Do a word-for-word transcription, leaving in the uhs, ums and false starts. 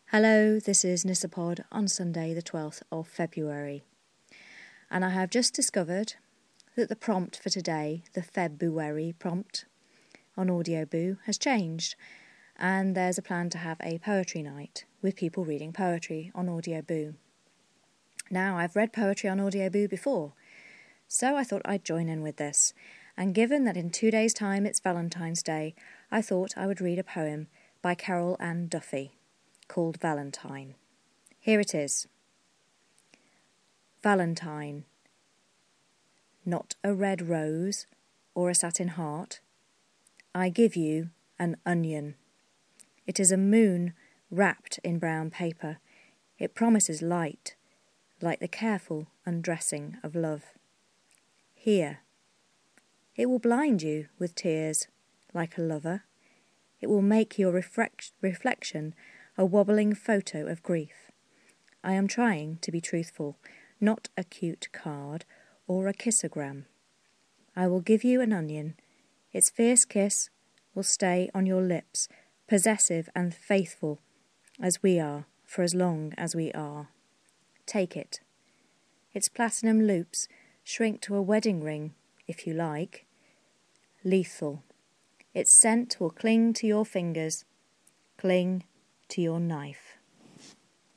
Hello, this is Nissapod on Sunday the twelfth of February, and I have just discovered that the prompt for today, the February prompt on Audioboo, has changed, and there's a plan to have a poetry night with people reading poetry on Audioboo. Now, I've read poetry on Audioboo before, so I thought I'd join in with this, and given that in two days' time it's Valentine's Day, I thought I would read a poem by Carol Ann Duffy, called Valentine. Here it is. Valentine. Not a red rose or a satin heart. I give you an onion. It is a moon wrapped in brown paper. It promises light, like the careful undressing of love. Here. It will blind you with tears, like a lover. It will make your reflect- reflection a wobbling photo of grief. I am trying to be truthful, not a cute card or a kissogram. I will give you an onion. Its fierce kiss will stay on your lips, possessive and faithful as we are, for as long as we are. Take it. Its platinum loops shrink to a wedding ring, if you like. Lethal. Its scent will cling to your fingers, cling to your knife.